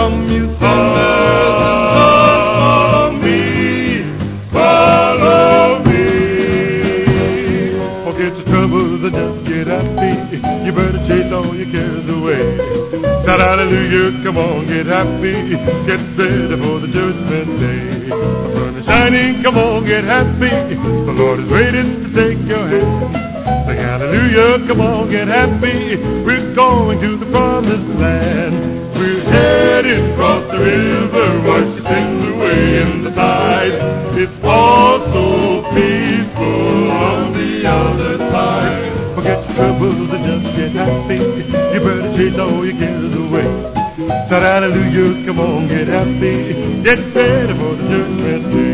come, you sinners, and follow me, follow me. Forget your troubles and just get happy. You better chase all your cares away. Shout hallelujah, come on, get happy. Get ready for the judgment day. The sun is shining, come on, get happy. The Lord is waiting to take your hand. Sing hallelujah, come on, get happy. We're going to the promised land. We're heading across the river, wash your sins away in the tide. It's all so peaceful on the other side. Forget your troubles and just get happy. You better chase all your cares away. Shout hallelujah, come on, get happy. Get ready for the judgment day.